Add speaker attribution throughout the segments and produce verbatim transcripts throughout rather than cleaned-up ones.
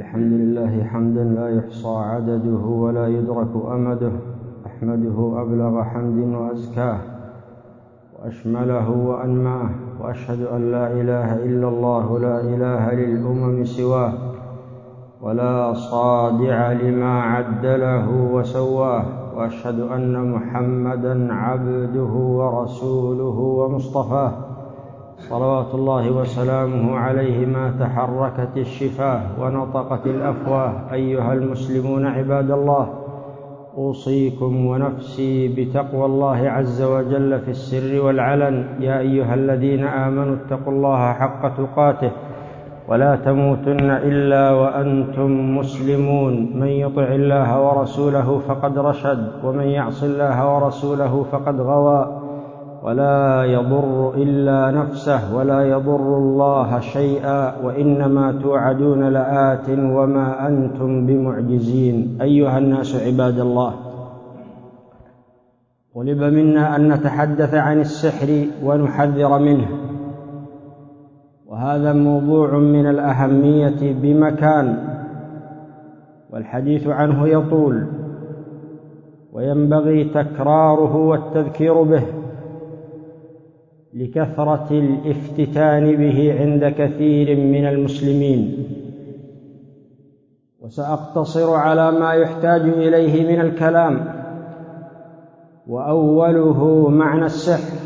Speaker 1: الحمد لله حمدا لا يحصى عدده ولا يدرك أمده، أحمده أبلغ حمد وأزكاه وأشمله وأنماه، وأشهد أن لا إله إلا الله لا إله للأمم سواه، ولا صادع لما عدله وسواه، وأشهد أن محمدًا عبده ورسوله ومصطفاه، صلوات الله وسلامه عليه ما تحركت الشفاه ونطقت الأفواه. أيها المسلمون عباد الله، أوصيكم ونفسي بتقوى الله عز وجل في السر والعلن. يا أيها الذين آمنوا اتقوا الله حق تقاته ولا تموتن إلا وأنتم مسلمون. من يطع الله ورسوله فقد رشد، ومن يعص الله ورسوله فقد غوى، ولا يضر إلا نفسه ولا يضر الله شيئا، وإنما توعدون لآت وما أنتم بمعجزين. أيها الناس عباد الله، طلب منا أن نتحدث عن السحر ونحذر منه، وهذا موضوع من الأهمية بمكان، والحديث عنه يطول وينبغي تكراره والتذكير به لكثرة الافتتان به عند كثير من المسلمين. وسأقتصر على ما يحتاج إليه من الكلام، وأوله معنى السحر.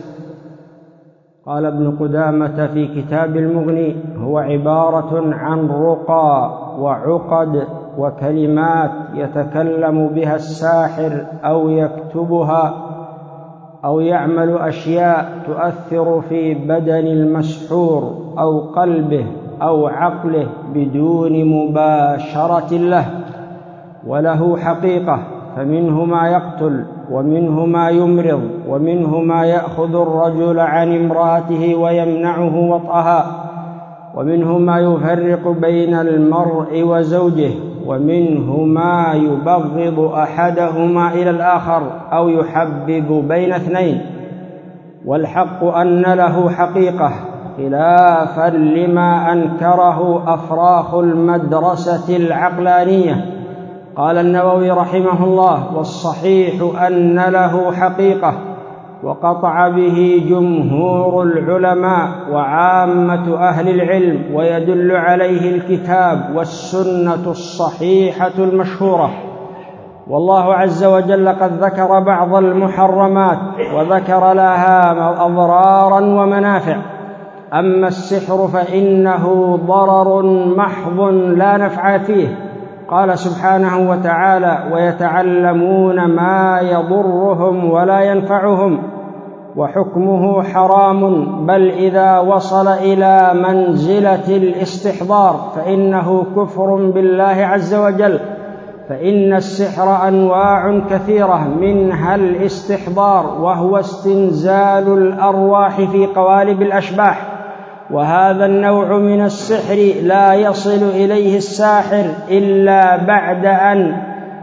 Speaker 1: قال ابن قدامة في كتاب المغني: هو عبارة عن رقى وعقد وكلمات يتكلم بها الساحر أو يكتبها أو يعمل أشياء تؤثر في بدن المسحور أو قلبه أو عقله بدون مباشرة له، وله حقيقة، فمنه ما يقتل، ومنه ما يمرض، ومنه ما يأخذ الرجل عن امرأته ويمنعه وطئها، ومنه ما يفرق بين المرء وزوجه، ومنه ما يبغض أحدهما إلى الآخر أو يحبب بين اثنين. والحق أن له حقيقة، خلافا لما أنكره أفراخ المدرسة العقلانية. قال النووي رحمه الله: والصحيح أن له حقيقة، وقطع به جمهور العلماء وعامة أهل العلم، ويدل عليه الكتاب والسنة الصحيحة المشهورة. والله عز وجل قد ذكر بعض المحرمات وذكر لها أضرارا ومنافع. أما السحر فإنه ضرر محض لا نفع فيه. قال سبحانه وتعالى: ويتعلمون ما يضرهم ولا ينفعهم، وحكمه حرام، بل إذا وصل إلى منزلة الاستحضار فإنه كفر بالله عز وجل. فإن السحر أنواع كثيرة، منها الاستحضار، وهو استنزال الأرواح في قوالب الأشباح، وهذا النوع من السحر لا يصل إليه الساحر إلا بعد أن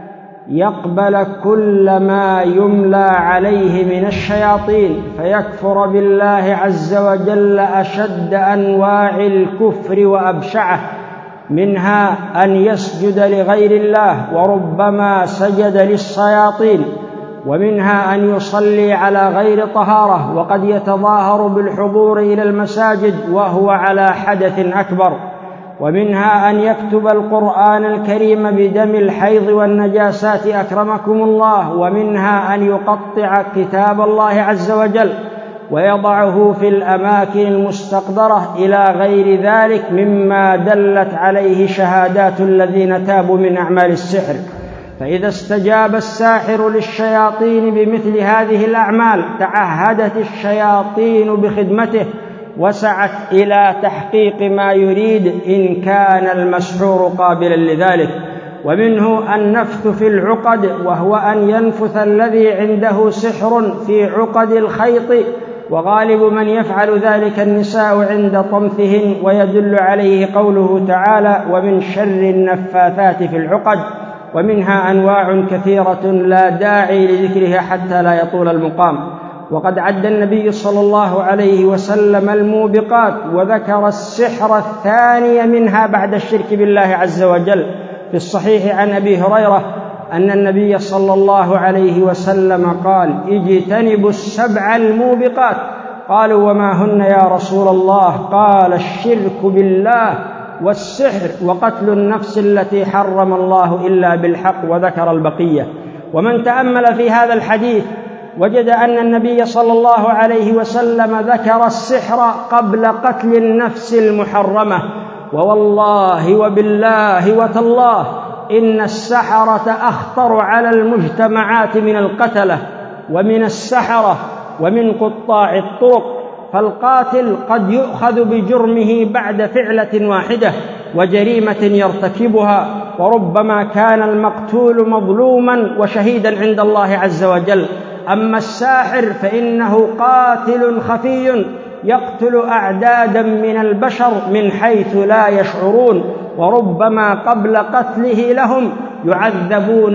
Speaker 1: يقبل كل ما يملى عليه من الشياطين، فيكفر بالله عز وجل أشد أنواع الكفر وأبشعه، منها أن يسجد لغير الله وربما سجد للشياطين، ومنها أن يصلي على غير طهارة، وقد يتظاهر بالحضور إلى المساجد وهو على حدث أكبر، ومنها أن يكتب القرآن الكريم بدم الحيض والنجاسات أكرمكم الله، ومنها أن يقطع كتاب الله عز وجل ويضعه في الأماكن المستقدرة إلى غير ذلك مما دلت عليه شهادات الذين تابوا من أعمال السحر. فإذا استجاب الساحر للشياطين بمثل هذه الأعمال تعهدت الشياطين بخدمته وسعت إلى تحقيق ما يريد إن كان المسحور قابلا لذلك. ومنه النفث في العقد، وهو أن ينفث الذي عنده سحر في عقد الخيط، وغالب من يفعل ذلك النساء عند طمثهن، ويدل عليه قوله تعالى: ومن شر النفاثات في العقد. ومنها أنواع كثيرة لا داعي لذكرها حتى لا يطول المقام. وقد عد النبي صلى الله عليه وسلم الموبقات، وذكر السحر الثاني منها بعد الشرك بالله عز وجل. في الصحيح عن أبي هريرة أن النبي صلى الله عليه وسلم قال: اجتنبوا السبع الموبقات. قالوا: وما هن يا رسول الله؟ قال: الشرك بالله والسحر وقتل النفس التي حرم الله إلا بالحق، وذكر البقية. ومن تأمل في هذا الحديث وجد أن النبي صلى الله عليه وسلم ذكر السحر قبل قتل النفس المحرمة. ووالله وبالله وتالله إن السحرة أخطر على المجتمعات من القتلة ومن السحرة ومن قطاع الطرق، فالقاتل قد يؤخذ بجرمه بعد فعلة واحدة وجريمة يرتكبها، وربما كان المقتول مظلوما وشهيدا عند الله عز وجل. أما الساحر فإنه قاتل خفي يقتل أعدادا من البشر من حيث لا يشعرون، وربما قبل قتله لهم يعذبون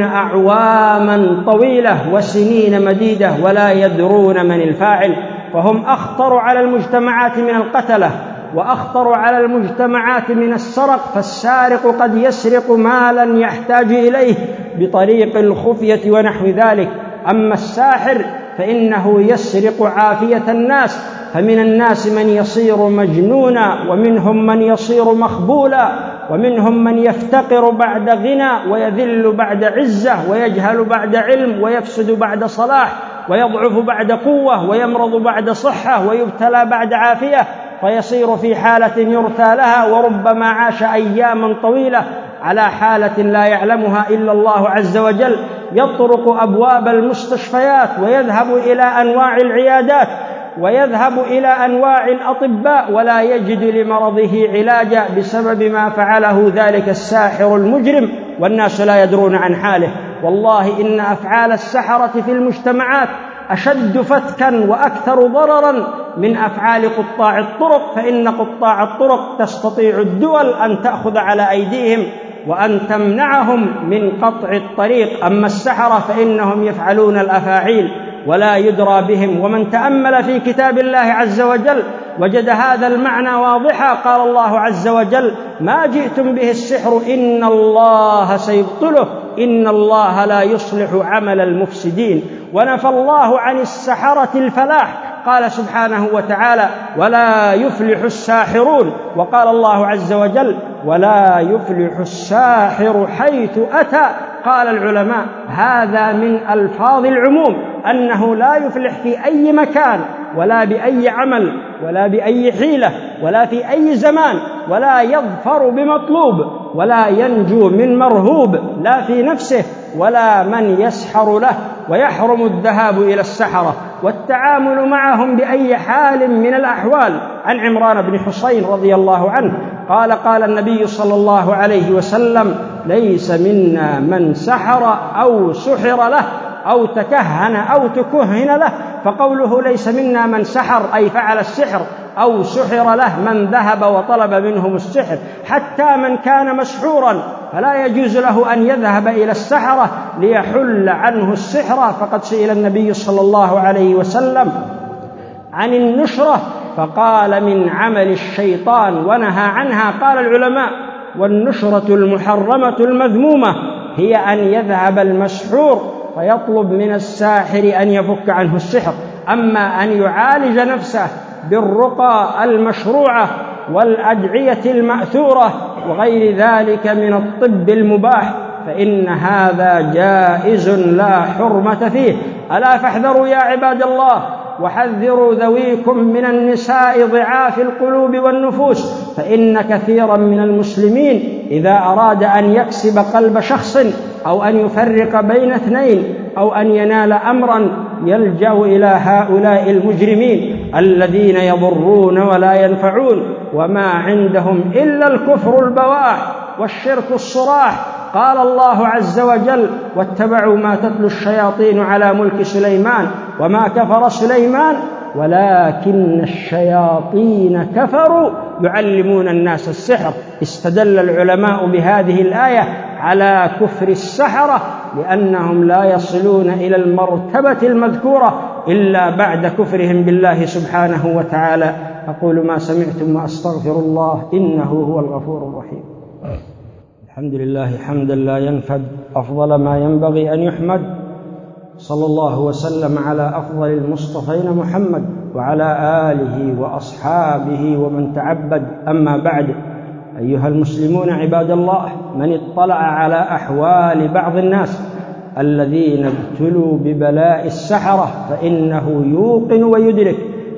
Speaker 1: أعواما طويلة وسنين مديدة ولا يدرون من الفاعل، فهم أخطر على المجتمعات من القتلة، وأخطر على المجتمعات من السرق، فالسارق قد يسرق مالا يحتاج إليه بطريق الخفية ونحو ذلك. أما الساحر فإنه يسرق عافية الناس، فمن الناس من يصير مجنونا، ومنهم من يصير مخبولا، ومنهم من يفتقر بعد غنى ويذل بعد عزة، ويجهل بعد علم، ويفسد بعد صلاح، ويضعف بعد قوة، ويمرض بعد صحة، ويبتلى بعد عافية، فيصير في حالة يرثى لها، وربما عاش أياما طويلة على حالة لا يعلمها إلا الله عز وجل. يطرق أبواب المستشفيات ويذهب إلى أنواع العيادات ويذهب إلى أنواع الأطباء ولا يجد لمرضه علاجا بسبب ما فعله ذلك الساحر المجرم، والناس لا يدرون عن حاله. والله إن أفعال السحرة في المجتمعات أشد فتكا وأكثر ضررا من أفعال قطاع الطرق، فإن قطاع الطرق تستطيع الدول أن تأخذ على أيديهم وأن تمنعهم من قطع الطريق. أما السحرة فإنهم يفعلون الأفاعيل ولا يدرى بهم. ومن تأمل في كتاب الله عز وجل وجد هذا المعنى واضحا. قال الله عز وجل: ما جئتم به السحر إن الله سيبطله إن الله لا يصلح عمل المفسدين. ونفى الله عن السحرة الفلاح، قال سبحانه وتعالى: ولا يفلح الساحرون. وقال الله عز وجل: ولا يفلح الساحر حيث أتى. قال العلماء: هذا من ألفاظ العموم، أنه لا يفلح في أي مكان ولا بأي عمل ولا بأي حيلة ولا في أي زمان، ولا يظفر بمطلوب ولا ينجو من مرهوب، لا في نفسه ولا من يسحر له، ويحرم الذهاب إلى السحرة والتعامل معهم بأي حال من الأحوال. عن عمران بن حسين رضي الله عنه قال: قال النبي صلى الله عليه وسلم: ليس منا من سحر أو سحر له أو تكهن أو تكهن له. فقوله ليس منا من سحر أي فعل السحر، أو سحر له من ذهب وطلب منهم السحر، حتى من كان مسحورا فلا يجوز له أن يذهب إلى السحرة ليحل عنه السحر. فقد سئل النبي صلى الله عليه وسلم عن النشرة فقال: من عمل الشيطان، ونهى عنها. قال العلماء: والنشرة المحرمة المذمومة هي أن يذهب المسحور فيطلب من الساحر أن يفك عنه السحر. أما أن يعالج نفسه بالرقى المشروعة والأدعية المأثورة وغير ذلك من الطب المباح فإن هذا جائز لا حرمة فيه. ألا فاحذروا يا عباد الله، وحذروا ذويكم من النساء ضعاف القلوب والنفوس، فإن كثيرا من المسلمين إذا أراد أن يكسب قلب شخص أو أن يفرق بين اثنين أو أن ينال أمرا يلجأ إلى هؤلاء المجرمين الذين يضرون ولا ينفعون، وما عندهم إلا الكفر البواح والشرك الصراح. قال الله عز وجل: واتبعوا ما تتلو الشياطين على ملك سليمان وما كفر سليمان ولكن الشياطين كفروا يعلمون الناس السحر. استدل العلماء بهذه الآية على كفر السحرة لأنهم لا يصلون إلى المرتبة المذكورة إلا بعد كفرهم بالله سبحانه وتعالى. أقول ما سمعتم وأستغفر الله إنه هو الغفور الرحيم. الحمد لله حمدا لا ينفد، أفضل ما ينبغي أن يحمد، صلى الله وسلم على أفضل المصطفين محمد وعلى آله وأصحابه ومن تعبد. أما بعد، أيها المسلمون عباد الله، من اطلع على أحوال بعض الناس الذين ابتلوا ببلاء السحرة فإنه يوقن ويدرك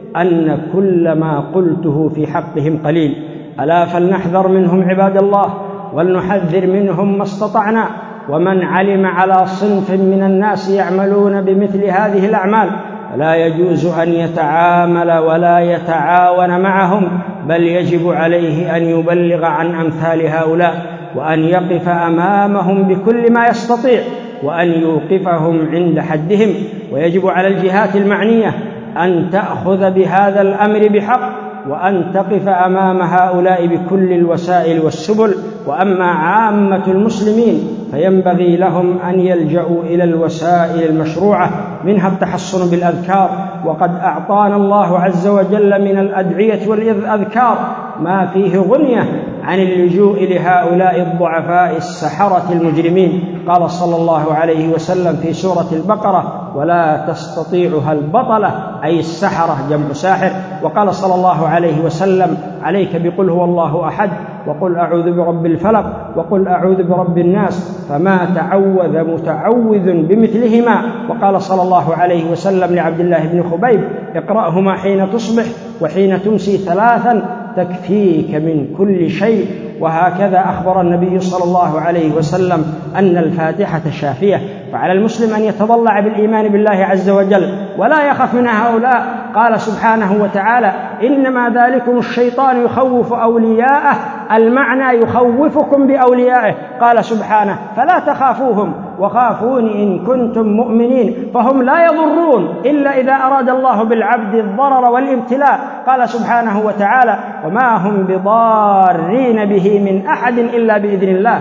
Speaker 1: أن كل ما قلته في حقهم قليل. ألا فلنحذر منهم عباد الله، ولنحذر منهم ما استطعنا. ومن علم على صنف من الناس يعملون بمثل هذه الأعمال فلا يجوز أن يتعامل ولا يتعاون معهم، بل يجب عليه أن يبلغ عن أمثال هؤلاء، وأن يقف أمامهم بكل ما يستطيع، وأن يوقفهم عند حدهم. ويجب على الجهات المعنية أن تأخذ بهذا الأمر بحق، وأن تقف أمام هؤلاء بكل الوسائل والسبل. وأما عامة المسلمين فينبغي لهم أن يلجأوا إلى الوسائل المشروعة، منها التحصن بالأذكار. وقد أعطانا الله عز وجل من الأدعية والأذكار ما فيه غنية عن اللجوء لهؤلاء الضعفاء السحرة المجرمين. قال صلى الله عليه وسلم في سورة البقرة: ولا تستطيعها البطلة، أي السحرة جمع ساحر. وقال صلى الله عليه وسلم: عليك بقل هو الله أحد، وقل أعوذ برب الفلق، وقل أعوذ برب الناس، فما تعوذ متعوذ بمثلهما. وقال صلى الله عليه وسلم لعبد الله بن خبيب: اقرأهما حين تصبح وحين تمسي ثلاثا تكفيك من كل شيء. وهكذا أخبر النبي صلى الله عليه وسلم أن الفاتحة شافية. فعلى المسلم أن يتضلع بالإيمان بالله عز وجل ولا يخف من هؤلاء. قال سبحانه وتعالى: إنما ذلكم الشيطان يخوف أولياءه، المعنى يخوفكم بأوليائه. قال سبحانه: فلا تخافوهم وخافوني إن كنتم مؤمنين. فهم لا يضرون إلا إذا أراد الله بالعبد الضرر والابتلاء. قال سبحانه وتعالى: وما هم بضارين به من أحد إلا بإذن الله،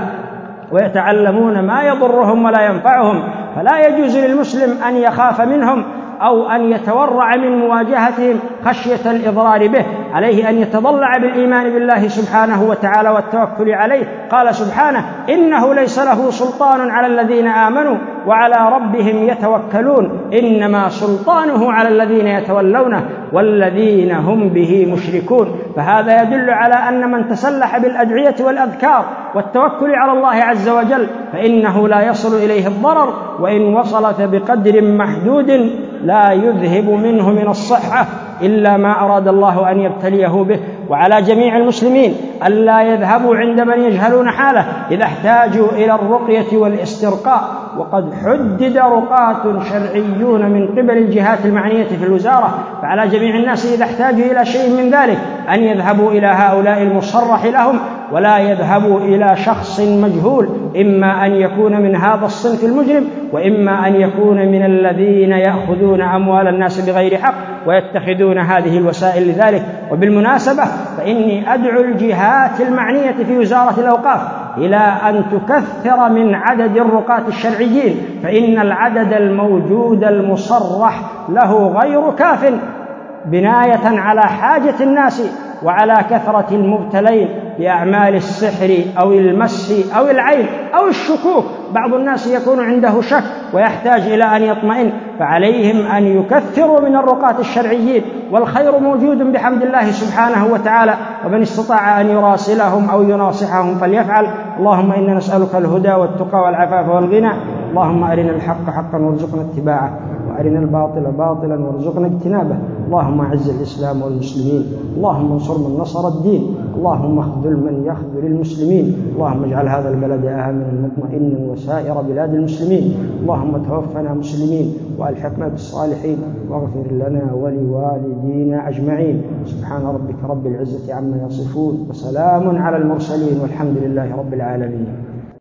Speaker 1: ويتعلمون ما يضرهم ولا ينفعهم. فلا يجوز للمسلم أن يخاف منهم أو أن يتورع من مواجهتهم خشية الإضرار به. عليه أن يتضلع بالإيمان بالله سبحانه وتعالى والتوكل عليه. قال سبحانه: إنه ليس له سلطان على الذين آمنوا وعلى ربهم يتوكلون، إنما سلطانه على الذين يتولونه والذين هم به مشركون. فهذا يدل على أن من تسلح بالأدعية والأذكار والتوكل على الله عز وجل فإنه لا يصل إليه الضرر، وإن وصل فبقدر محدود لا يذهب منه من الصحة إلا ما أراد الله أن يبتليه به. وعلى جميع المسلمين ألا يذهبوا عند من يجهلون حاله إذا احتاجوا إلى الرقية والاسترقاء. وقد حدد رقاة شرعيون من قبل الجهات المعنية في الوزارة، فعلى جميع الناس إذا احتاجوا إلى شيء من ذلك أن يذهبوا إلى هؤلاء المصرح لهم، ولا يذهبوا إلى شخص مجهول، إما أن يكون من هذا الصنف المجرم، وإما أن يكون من الذين يأخذون أموال الناس بغير حق ويتخذون هذه الوسائل لذلك. وبالمناسبة فإني أدعو الجهات المعنية في وزارة الأوقاف إلى أن تكثر من عدد الرقاة الشرعيين، فإن العدد الموجود المصرح له غير كاف بناية على حاجة الناس وعلى كثرة المبتلين بأعمال السحر أو المس أو العين أو الشكوك. بعض الناس يكون عنده شك ويحتاج إلى أن يطمئن، فعليهم أن يكثروا من الرقاة الشرعيين، والخير موجود بحمد الله سبحانه وتعالى. ومن استطاع أن يراسلهم أو يناصحهم فليفعل. اللهم إنا نسألك الهدى والتقى والعفاف والغنى. اللهم أرنا الحق حقا وارزقنا اتباعه، وأرنا الباطل باطلا وارزقنا اجتنابه. اللهم أعز الإسلام والمسلمين، اللهم انصر من نصر الدين، اللهم اخذل من يخذل المسلمين. اللهم اجعل هذا البلد آمنا مطمئنا وسائر بلاد المسلمين. اللهم توفنا مسلمين وألحقنا بالصالحين، واغفر لنا ولوالدينا أجمعين. سبحان ربك رب العزة عما يصفون، وسلام على المرسلين، والحمد لله رب العالمين.